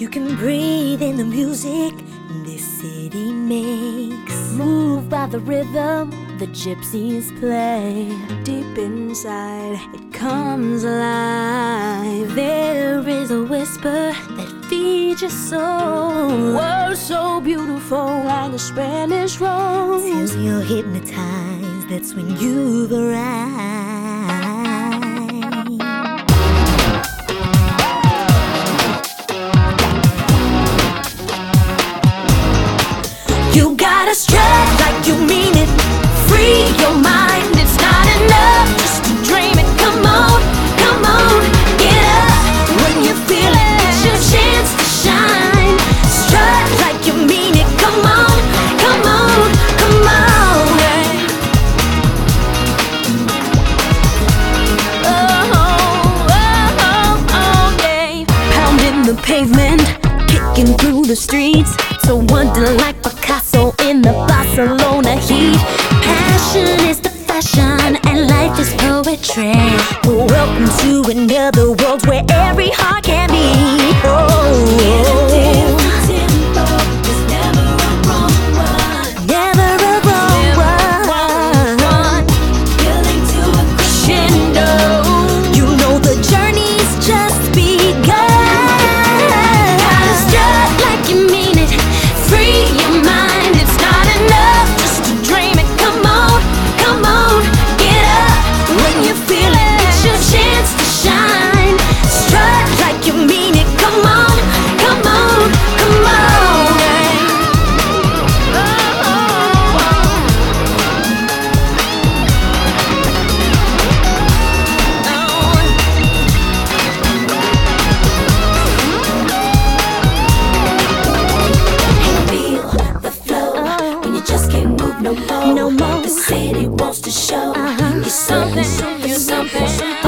You can breathe in the music this city makes. Moved by the rhythm the gypsies play. Deep inside it comes alive. There is a whisper that feeds your soul. Words so beautiful like a Spanish rose. Till you're hypnotized, that's when you've arrived. You gotta strut like you mean it. Free your mind, it's not enough just to dream it. Come on, get up. When you feel it, it's your chance to shine. Strut like you mean it. Come on, come on, come on. Oh, yeah. Pounding the pavement, kicking through the streets. So wonder like Picasso in the Barcelona heat. Passion is the fashion and life is poetry. Welcome to another world where every heart can beat. There's never a wrong one. Never a wrong one. Building to a crescendo. You know the journey's just begun. Gotta strut like you mean it. Free your mind, it's not enough just to dream it. Come on, get up. When you feel it, it's your chance to shine. Strut like you mean it. Come on, come on, come on. No more. The city wants to show you something, you're something.